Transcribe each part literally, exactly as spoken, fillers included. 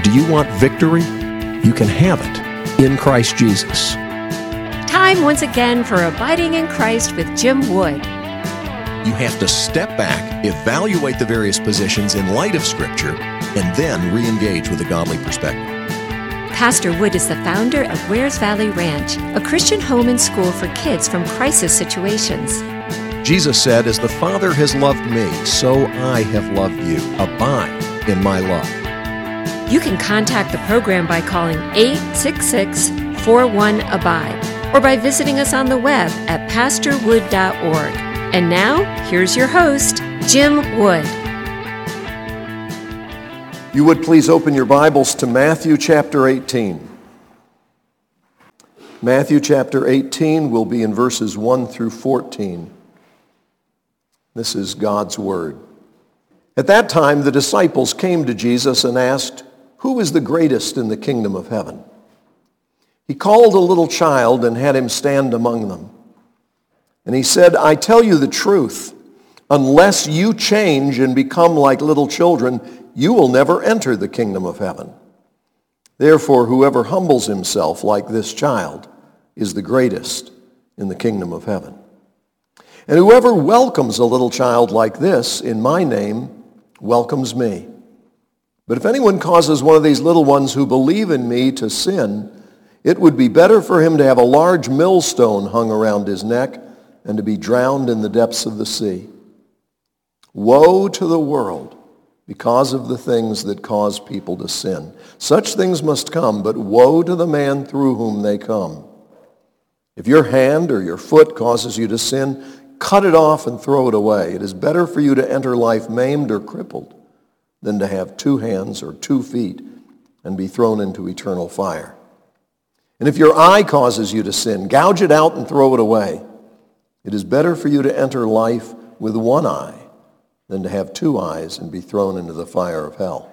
Do you want victory? You can have it in Christ Jesus. Time once again for Abiding in Christ with Jim Wood. You have to step back, evaluate the various positions in light of Scripture, and then re-engage with a godly perspective. Pastor Wood is the founder of Wares Valley Ranch, a Christian home and school for kids from crisis situations. Jesus said, "As the Father has loved me, so I have loved you. Abide in my love." You can contact the program by calling eight six six, four one, abide or by visiting us on the web at pastor wood dot org. And now, here's your host, Jim Wood. You would please open your Bibles to Matthew chapter eighteen. Matthew chapter eighteen will be in verses one through fourteen. This is God's Word. At that time, the disciples came to Jesus and asked, "Who is the greatest in the kingdom of heaven?" He called a little child and had him stand among them. And he said, "I tell you the truth, unless you change and become like little children, you will never enter the kingdom of heaven. Therefore, whoever humbles himself like this child is the greatest in the kingdom of heaven. And whoever welcomes a little child like this in my name welcomes me. But if anyone causes one of these little ones who believe in me to sin, it would be better for him to have a large millstone hung around his neck and to be drowned in the depths of the sea. Woe to the world because of the things that cause people to sin. Such things must come, but woe to the man through whom they come. If your hand or your foot causes you to sin, cut it off and throw it away. It is better for you to enter life maimed or crippled than to have two hands or two feet and be thrown into eternal fire. And if your eye causes you to sin, gouge it out and throw it away. It is better for you to enter life with one eye than to have two eyes and be thrown into the fire of hell.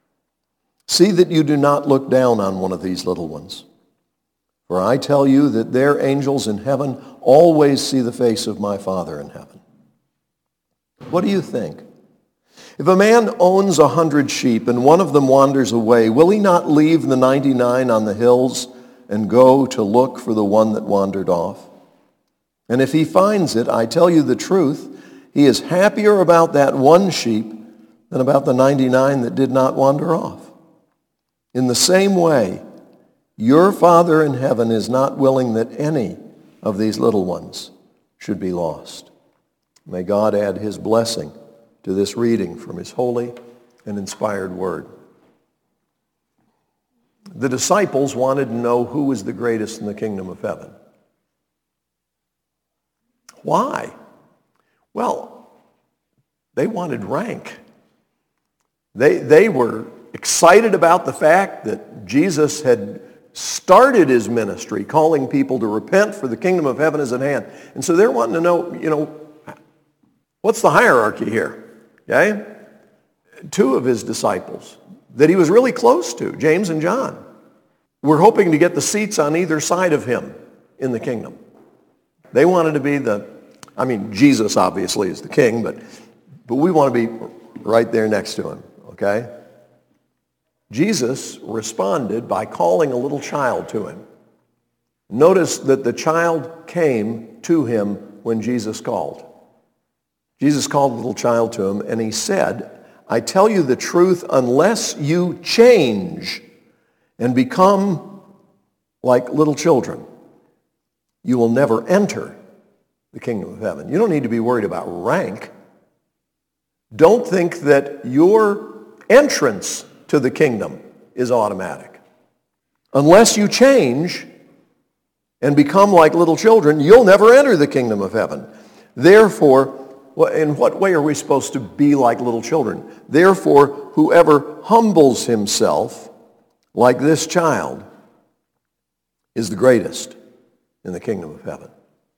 See that you do not look down on one of these little ones. For I tell you that their angels in heaven always see the face of my Father in heaven. What do you think? If a man owns a hundred sheep and one of them wanders away, will he not leave the ninety-nine on the hills and go to look for the one that wandered off? And if he finds it, I tell you the truth, he is happier about that one sheep than about the ninety-nine that did not wander off. In the same way, your Father in heaven is not willing that any of these little ones should be lost. May God add his blessing to this reading from his holy and inspired word. The disciples wanted to know who was the greatest in the kingdom of heaven. Why? Well, they wanted rank. They, they were excited about the fact that Jesus had started his ministry, calling people to repent, for the kingdom of heaven is at hand. And so they're wanting to know, you know, what's the hierarchy here? Okay? Two of his disciples that he was really close to, James and John, were hoping to get the seats on either side of him in the kingdom. They wanted to be the, I mean, Jesus obviously is the king, but, but we want to be right there next to him, okay? Jesus responded by calling a little child to him. Notice that the child came to him when Jesus called. Jesus called the little child to him, and he said, I tell you the truth, unless you change and become like little children, you will never enter the kingdom of heaven. You don't need to be worried about rank. Don't think that your entrance to the kingdom is automatic. Unless you change and become like little children, you'll never enter the kingdom of heaven. Therefore, in what way are we supposed to be like little children? Therefore, whoever humbles himself like this child is the greatest in the kingdom of heaven.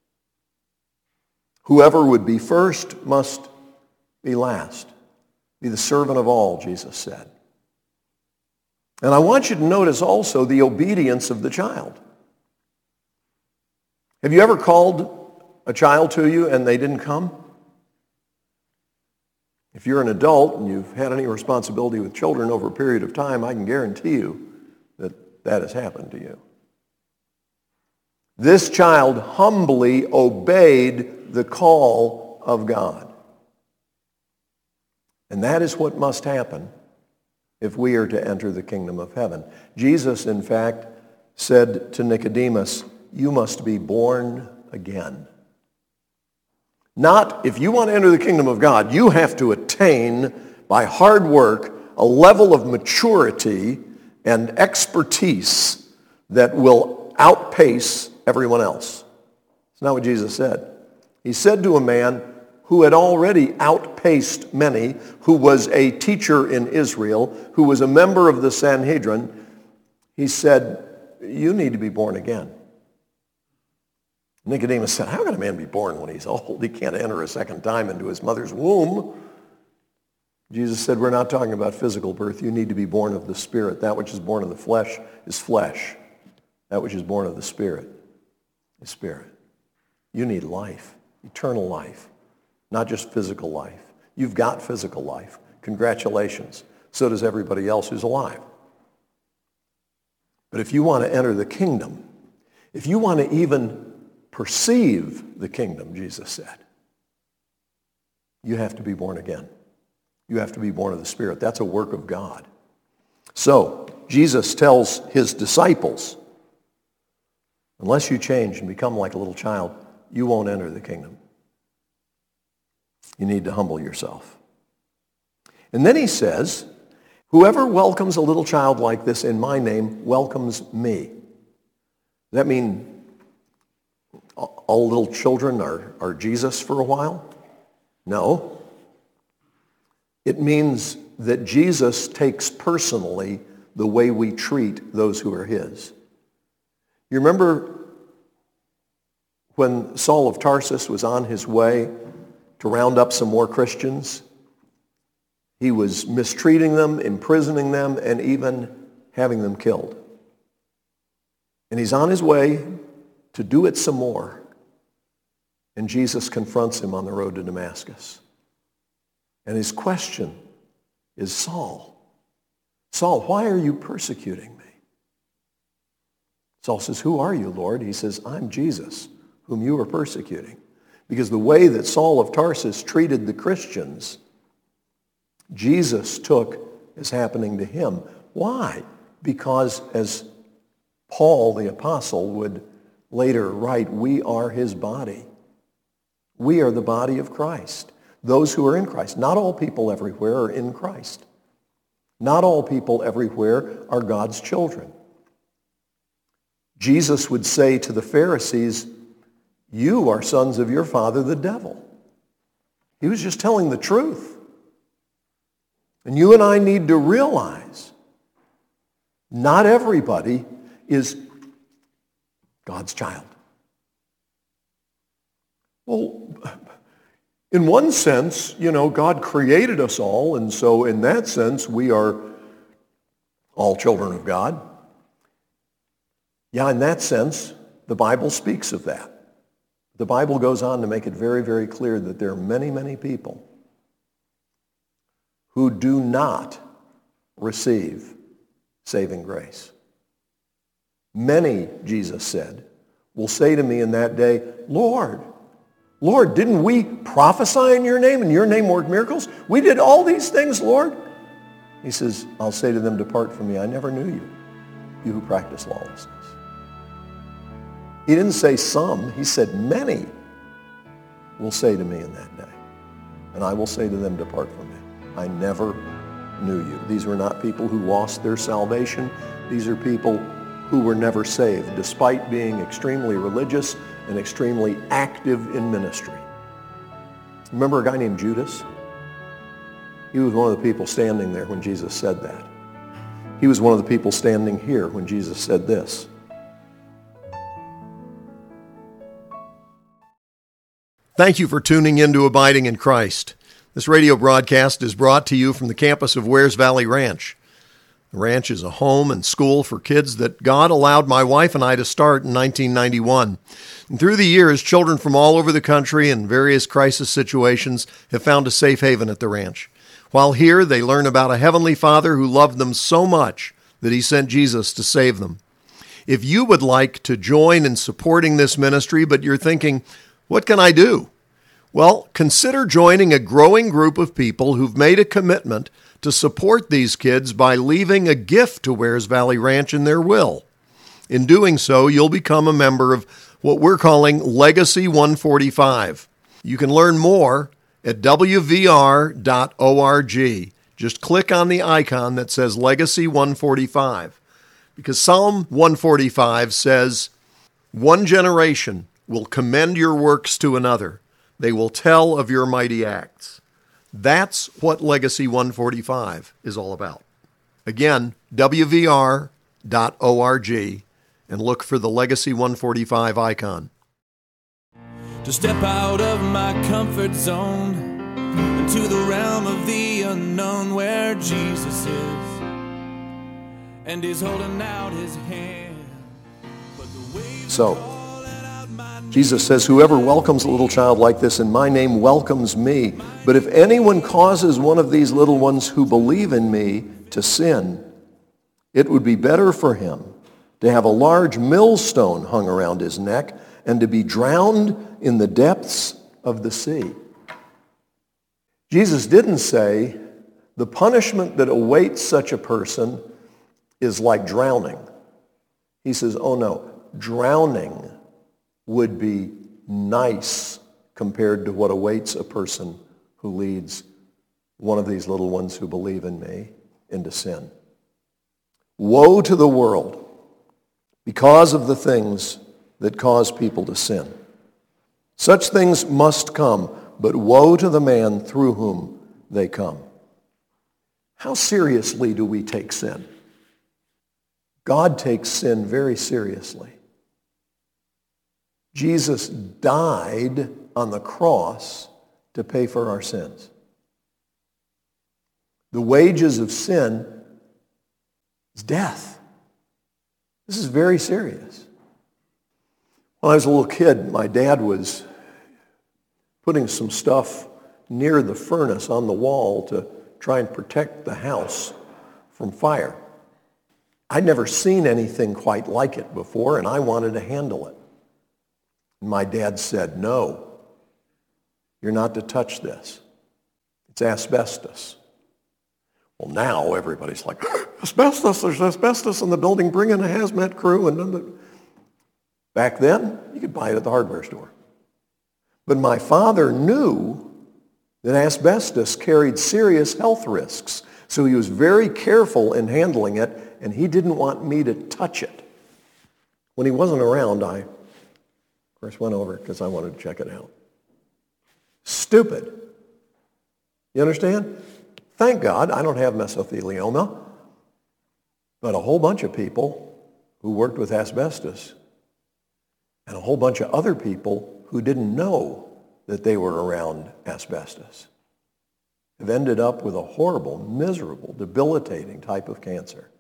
Whoever would be first must be last. Be the servant of all, Jesus said. And I want you to notice also the obedience of the child. Have you ever called a child to you and they didn't come? If you're an adult and you've had any responsibility with children over a period of time, I can guarantee you that that has happened to you. This child humbly obeyed the call of God. And that is what must happen if we are to enter the kingdom of heaven. Jesus, in fact, said to Nicodemus, "You must be born again." Not, if you want to enter the kingdom of God, you have to attain, by hard work, a level of maturity and expertise that will outpace everyone else. It's not what Jesus said. He said to a man who had already outpaced many, who was a teacher in Israel, who was a member of the Sanhedrin, he said, "You need to be born again." Nicodemus said, "How can a man be born when he's old? He can't enter a second time into his mother's womb." Jesus said, "We're not talking about physical birth. You need to be born of the Spirit. That which is born of the flesh is flesh. That which is born of the Spirit is spirit." You need life, eternal life, not just physical life. You've got physical life. Congratulations. So does everybody else who's alive. But if you want to enter the kingdom, if you want to even perceive the kingdom, Jesus said, you have to be born again. You have to be born of the Spirit. That's a work of God. So, Jesus tells his disciples, unless you change and become like a little child, you won't enter the kingdom. You need to humble yourself. And then he says, whoever welcomes a little child like this in my name welcomes me. Does that mean all little children are, are Jesus for a while? No. It means that Jesus takes personally the way we treat those who are his. You remember when Saul of Tarsus was on his way to round up some more Christians? He was mistreating them, imprisoning them, and even having them killed. And he's on his way to do it some more. And Jesus confronts him on the road to Damascus. And his question is, Saul, Saul, why are you persecuting me? Saul says, who are you, Lord? He says, I'm Jesus, whom you are persecuting. Because the way that Saul of Tarsus treated the Christians, Jesus took as happening to him. Why? Because as Paul the apostle would later write, we are his body. We are the body of Christ. Those who are in Christ. Not all people everywhere are in Christ. Not all people everywhere are God's children. Jesus would say to the Pharisees, you are sons of your father, the devil. He was just telling the truth. And you and I need to realize not everybody is God's child. Well, in one sense, you know, God created us all, and so in that sense, we are all children of God. Yeah, in that sense, the Bible speaks of that. The Bible goes on to make it very, very clear that there are many, many people who do not receive saving grace. Many, Jesus said, will say to me in that day, Lord, Lord, didn't we prophesy in your name, and your name worked miracles? We did all these things, Lord. He says, I'll say to them, depart from me. I never knew you, you who practice lawlessness. He didn't say some. He said many will say to me in that day. And I will say to them, depart from me. I never knew you. These were not people who lost their salvation. These are people who were never saved, despite being extremely religious and extremely active in ministry. Remember a guy named Judas? He was one of the people standing there when Jesus said that. He was one of the people standing here when Jesus said this. Thank you for tuning in to Abiding in Christ. This radio broadcast is brought to you from the campus of Wears Valley Ranch. The ranch is a home and school for kids that God allowed my wife and I to start in nineteen ninety-one. And through the years, children from all over the country and various crisis situations have found a safe haven at the ranch. While here, they learn about a heavenly Father who loved them so much that he sent Jesus to save them. If you would like to join in supporting this ministry, but you're thinking, what can I do? Well, consider joining a growing group of people who've made a commitment to support these kids by leaving a gift to Wears Valley Ranch in their will. In doing so, you'll become a member of what we're calling Legacy one forty-five. You can learn more at w v r dot org. Just click on the icon that says Legacy one forty-five. Because Psalm one forty-five says, "One generation will commend your works to another. They will tell of your mighty acts." That's what Legacy one forty-five is all about. Again, w v r dot org, and look for the Legacy one forty-five icon. To step out of my comfort zone into the realm of the unknown where Jesus is, and he's holding out his hand. But the waves So, are calling out my name. Jesus says, "Whoever welcomes a little child like this in my name welcomes me. But if anyone causes one of these little ones who believe in me to sin, it would be better for him to have a large millstone hung around his neck and to be drowned in the depths of the sea." Jesus didn't say the punishment that awaits such a person is like drowning. He says, oh no, drowning would be nice compared to what awaits a person who leads one of these little ones who believe in me into sin. Woe to the world because of the things that cause people to sin. Such things must come, but woe to the man through whom they come. How seriously do we take sin? God takes sin very seriously. Jesus died on the cross to pay for our sins. The wages of sin is death. This is very serious. When I was a little kid, my dad was putting some stuff near the furnace on the wall to try and protect the house from fire. I'd never seen anything quite like it before, and I wanted to handle it. My dad said, "No, you're not to touch this. It's asbestos." Well, now everybody's like, asbestos, there's asbestos in the building, bring in a hazmat crew. And back then, you could buy it at the hardware store. But my father knew that asbestos carried serious health risks, so he was very careful in handling it, and he didn't want me to touch it. When he wasn't around, I, of course, went over because I wanted to check it out. Stupid. You understand? Thank God I don't have mesothelioma, but a whole bunch of people who worked with asbestos and a whole bunch of other people who didn't know that they were around asbestos have ended up with a horrible, miserable, debilitating type of cancer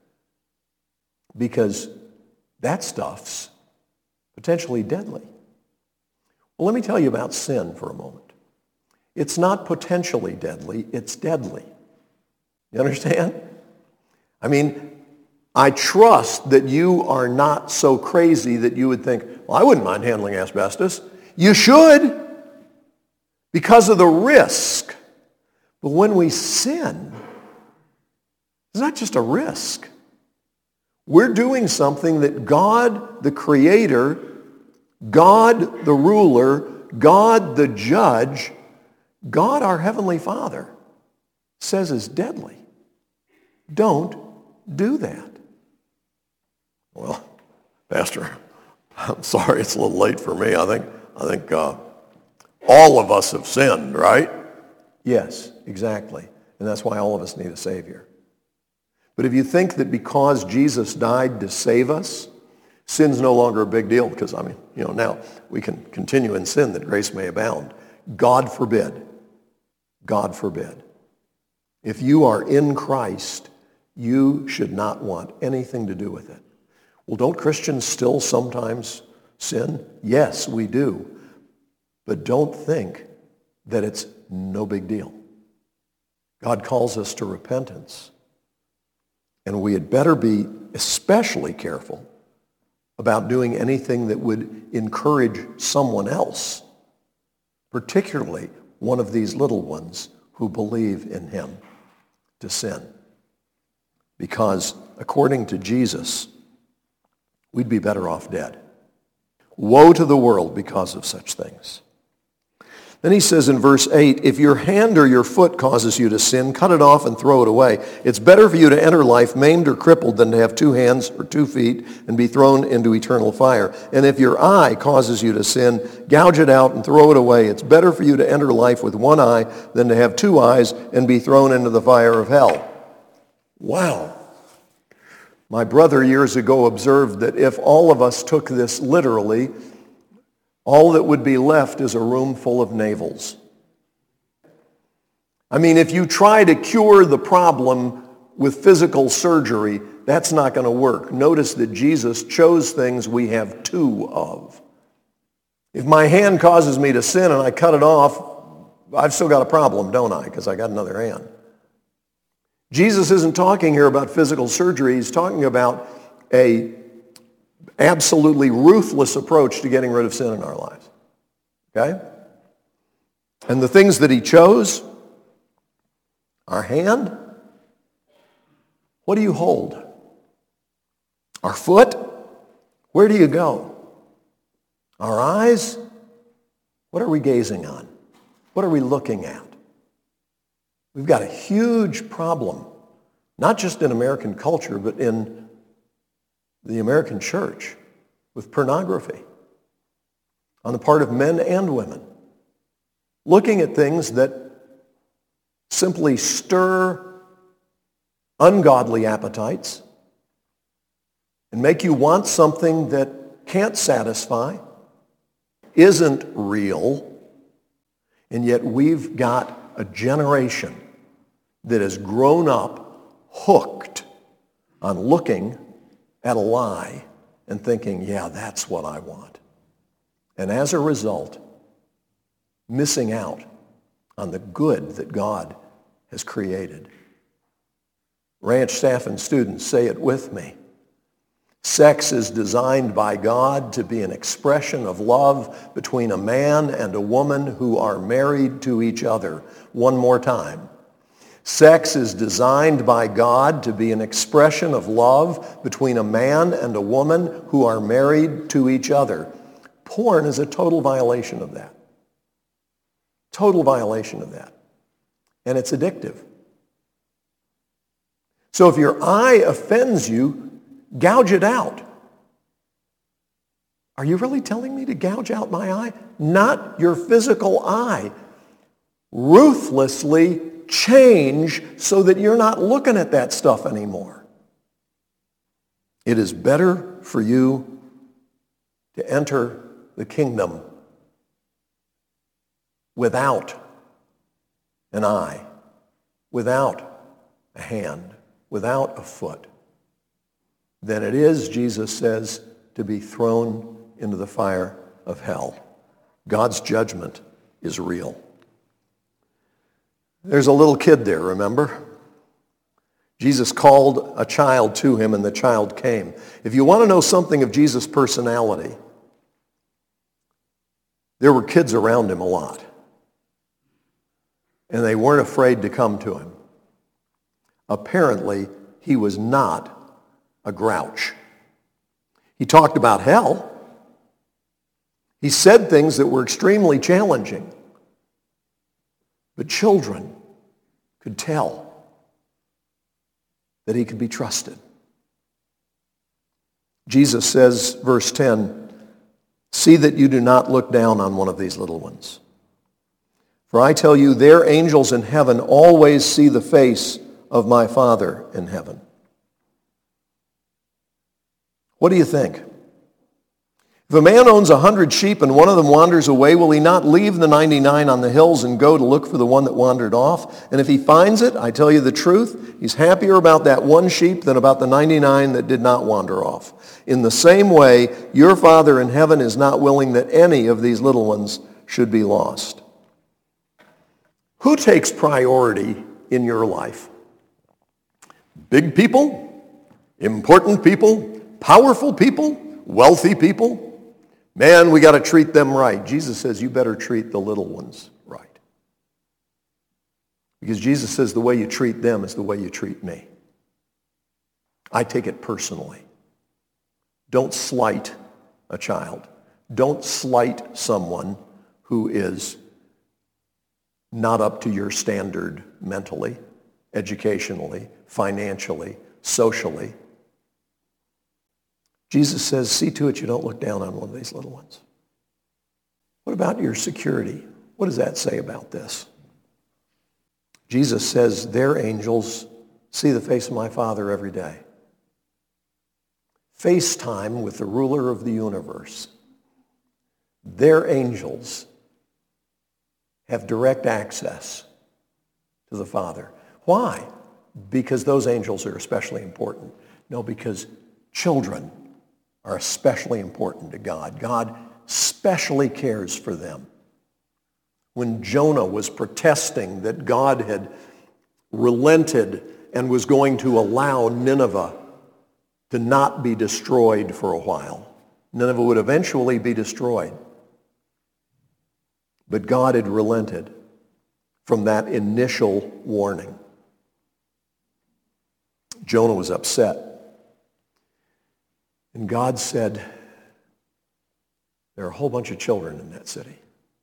because that stuff's potentially deadly. Well, let me tell you about sin for a moment. It's not potentially deadly, it's deadly. You understand? I mean, I trust that you are not so crazy that you would think, well, I wouldn't mind handling asbestos. You should, because of the risk. But when we sin, it's not just a risk. We're doing something that God, the Creator, God, the ruler, God, the judge, God, our Heavenly Father, says is deadly. Don't do that. Well, Pastor, I'm sorry it's a little late for me. I think I think uh, all of us have sinned, right? Yes, exactly. And that's why all of us need a Savior. But if you think that because Jesus died to save us, sin's no longer a big deal, because, I mean, you know, now we can continue in sin that grace may abound. God forbid. God forbid. If you are in Christ, You should not want anything to do with it. Well, don't Christians still sometimes sin? Yes, we do. But don't think that it's no big deal. God calls us to repentance. And we had better be especially careful about doing anything that would encourage someone else, particularly one of these little ones who believe in him, to sin. Because according to Jesus, we'd be better off dead. Woe to the world because of such things. Then he says in verse eight, if your hand or your foot causes you to sin, cut it off and throw it away. It's better for you to enter life maimed or crippled than to have two hands or two feet and be thrown into eternal fire. And if your eye causes you to sin, gouge it out and throw it away. It's better for you to enter life with one eye than to have two eyes and be thrown into the fire of hell. Wow. My brother years ago observed that if all of us took this literally, all that would be left is a room full of navels. I mean, if you try to cure the problem with physical surgery, that's not going to work. Notice that Jesus chose things we have two of. If my hand causes me to sin and I cut it off, I've still got a problem, don't I? Because I got another hand. Jesus isn't talking here about physical surgery. He's talking about a absolutely ruthless approach to getting rid of sin in our lives. Okay? And the things that he chose, our hand, what do you hold? Our foot, where do you go? Our eyes, what are we gazing on? What are we looking at? We've got a huge problem, not just in American culture, but in the American church with pornography on the part of men and women, looking at things that simply stir ungodly appetites and make you want something that can't satisfy, isn't real, and yet we've got a generation that has grown up hooked on looking at a lie and thinking, yeah, that's what I want. And as a result, missing out on the good that God has created. Ranch staff and students, say it with me. Sex is designed by God to be an expression of love between a man and a woman who are married to each other. One more time. Sex is designed by God to be an expression of love between a man and a woman who are married to each other. Porn is a total violation of that. Total violation of that. And it's addictive. So if your eye offends you, gouge it out. Are you really telling me to gouge out my eye? Not your physical eye. Ruthlessly change so that you're not looking at that stuff anymore. It is better for you to enter the kingdom without an eye, without a hand, without a foot, than it is, Jesus says, to be thrown into the fire of hell. God's judgment is real. There's a little kid there, remember? Jesus called a child to him, and the child came. If you want to know something of Jesus' personality, there were kids around him a lot, and they weren't afraid to come to him. Apparently, he was not a grouch. He talked about hell. He said things that were extremely challenging. But children could tell that he could be trusted. Jesus says, verse ten, see that you do not look down on one of these little ones. For I tell you, their angels in heaven always see the face of my Father in heaven. What do you think? If a man owns a hundred sheep and one of them wanders away, will he not leave the ninety-nine on the hills and go to look for the one that wandered off? And if he finds it, I tell you the truth, he's happier about that one sheep than about the ninety-nine that did not wander off. In the same way, your Father in heaven is not willing that any of these little ones should be lost. Who takes priority in your life? Big people? Important people? Powerful people? Wealthy people? Man, we got to treat them right. Jesus says you better treat the little ones right. Because Jesus says the way you treat them is the way you treat me. I take it personally. Don't slight a child. Don't slight someone who is not up to your standard mentally, educationally, financially, socially. Jesus says, see to it you don't look down on one of these little ones. What about your security? What does that say about this? Jesus says, their angels see the face of my Father every day. FaceTime with the ruler of the universe. Their angels have direct access to the Father. Why? Because those angels are especially important. No, because children are especially important to God. God specially cares for them. When Jonah was protesting that God had relented and was going to allow Nineveh to not be destroyed for a while, Nineveh would eventually be destroyed. But God had relented from that initial warning. Jonah was upset. And God said, there are a whole bunch of children in that city.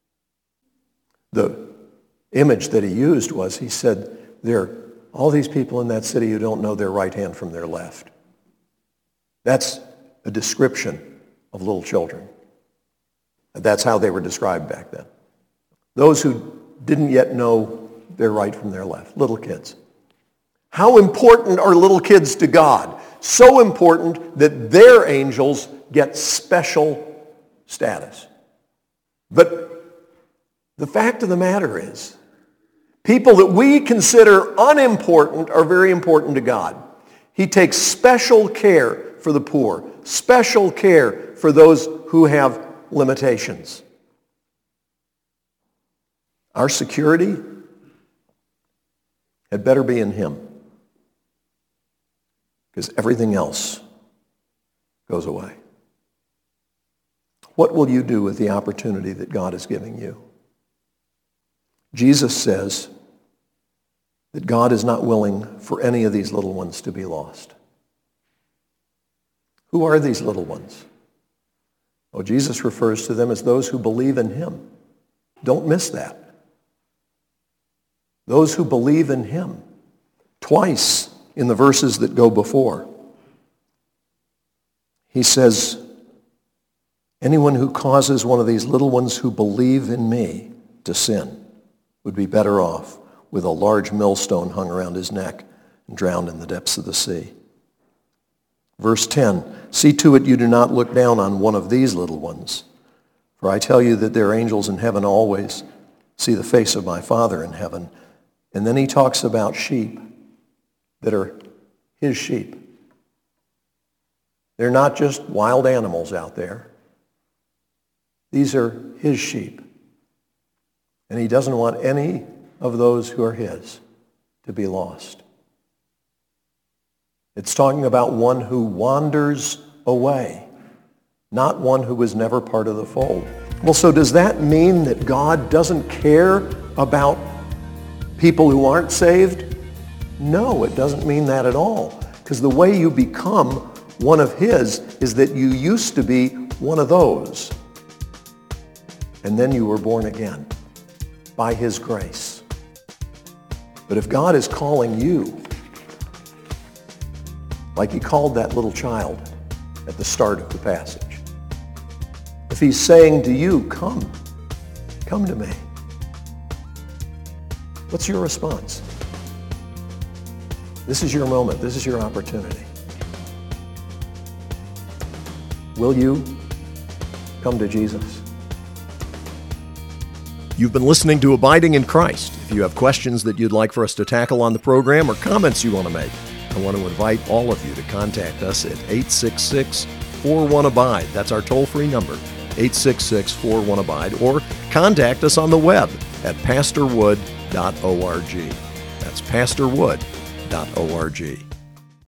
The image that he used was, he said, there are all these people in that city who don't know their right hand from their left. That's a description of little children. That's how they were described back then. Those who didn't yet know their right from their left, little kids. How important are little kids to God? So important that their angels get special status. But the fact of the matter is, people that we consider unimportant are very important to God. He takes special care for the poor, special care for those who have limitations. Our security had better be in him, because everything else goes away. What will you do with the opportunity that God is giving you? Jesus says that God is not willing for any of these little ones to be lost. Who are these little ones? Oh, Jesus refers to them as those who believe in him. Don't miss that. Those who believe in him. Twice in the verses that go before, he says, anyone who causes one of these little ones who believe in me to sin would be better off with a large millstone hung around his neck and drowned in the depths of the sea. Verse ten, see to it you do not look down on one of these little ones, for I tell you that their angels in heaven always see the face of my Father in heaven. And then he talks about sheep that are his sheep. They're not just wild animals out there. These are his sheep. And he doesn't want any of those who are his to be lost. It's talking about one who wanders away, not one who was never part of the fold. Well, so does that mean that God doesn't care about people who aren't saved? No, it doesn't mean that at all. Because the way you become one of his is that you used to be one of those. And then you were born again by his grace. But if God is calling you, like he called that little child at the start of the passage, if he's saying to you, come, come to me, what's your response? This is your moment. This is your opportunity. Will you come to Jesus. You've been listening to Abiding in Christ. If you have questions that you'd like for us to tackle on the program or comments you want to make, I want to invite all of you to contact us at eight six six, four one, abide. That's our toll-free number, eight six six, four one, abide, or contact us on the web at pastor wood dot org. That's pastor wood dot org.